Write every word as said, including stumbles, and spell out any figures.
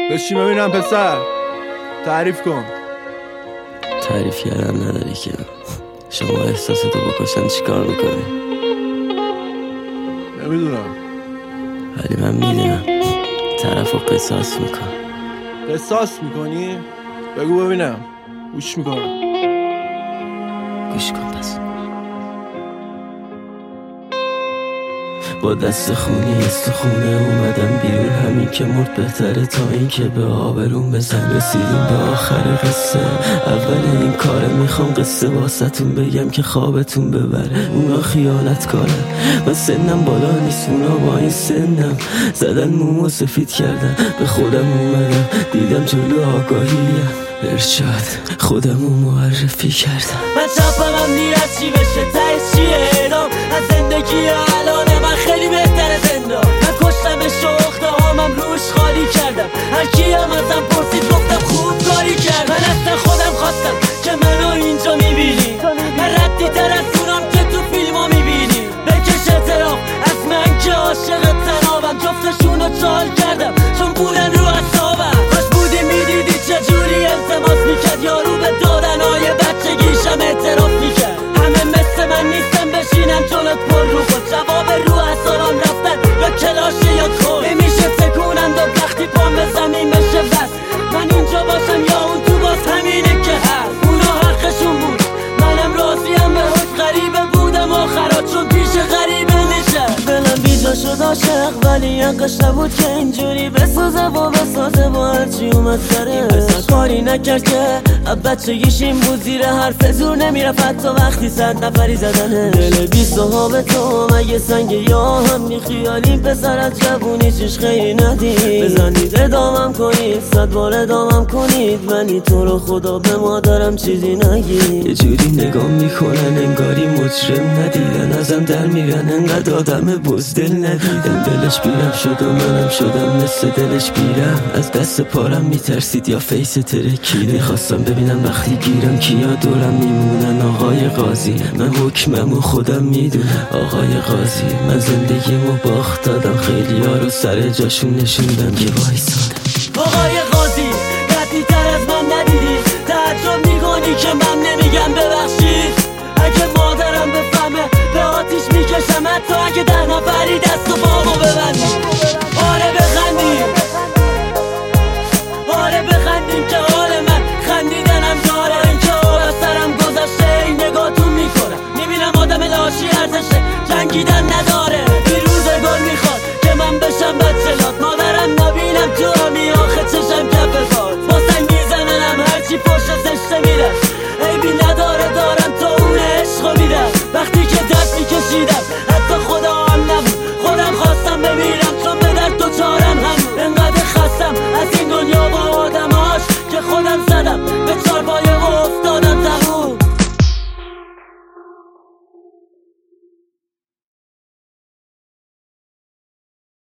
بشین ببینم پسر، تعریف کن. تعریف کردن نداری که شما احساستو بکشن چیکار میکنی؟ نمیدونم، ولی من میدونم. طرفو قصاص میکن. قصاص میکنی؟ بگو ببینم، گوش میکنم. گوش کن پس. با دست خونی استخونه اومدم بیرون، همین که مرد بهتره تا این که به آبرون بزن. رسیدیم به آخر قصه، اول این کاره میخوام قصه واسهتون بگم که خوابتون ببره. اونا خیانت کارن، من سنم بالا نیست، اونا با این سنم زدن مومو سفید کردن. به خودم اومدم دیدم جلو آگاهیم، ارشاد خودمو معرفی کردم. من چپمم نیرد چی بشه تایش چیه اعدام از زندگی الانه، من خیلی بهتره زندان. من کشتمش و اخته هامم روش خالی کردم. هر کی هم ازم پرسید گفتم خوب کاری کرد. من اصلا خودم خواستم که منو اینجا میبینی، من ردی تر از اونم که تو فیلما میبینی. بکش اعتراف از من که عاشق تنابم، جفتشونو چال کردم چون بودن رو اعصابم. کاش بودی میدیدی چجوری التماس میکرد یارو به دادنهای بچگیشم اعتراف میکرد. همه مثل من نیستم بشینم جلوت پر رو خود، جواب رو اعصابم رفتن یا کلاشه یا خود. نمیشه تکونم داد وقتی پام به زمین بشه بس. من اینجا باشم یا اون تو باز همینه که هست. اونا حقشون بود، منم راضیم به حق. غریبه بودم آخرات چون پیش غریبه نشست. دلم بیجا شد عاشق ولی حقش نبود که اینجوری بسازه و بسازه با هرچی اومد سره. کاری نکرد که بچگیش این بود، زیر حرف زور نمیرفت حتی وقتی صد نفری زدنه. دل بی صحاب تو مگه سنگ یا هم بی خیالیم، پسر از جوونی چیش خیلی ندید. بزنید ادامم کنید، صد بار ادامم کنید، منی تو رو خدا به مادرم چیزی نگید. یه جوری نگاه میکنن انگاری مجرم ندیدن، ازم در میرن انقدر آدم بزدل ندیدن. دلش بیرم شد و منم شدم مثل دلش بیرم، از دست پارم میترسید یا فیس ترکیده. میخواستم ببینم وقتی گیرم کیا دورم میمونن. آقای قاضی من حکمم و خودم میدونم. آقای قاضی من زندگیمو باخت دادم، خیلی ها رو سر جاشون نشوندم که وایسادم. آقای قاضی ردی تر از من ندیدی، تعجب میکنی که من نمیگم ببخشید. اگه مادرم بفهمه به آتیش میکشم، حتی اگه ده نفری دست و پامو ببندی. آره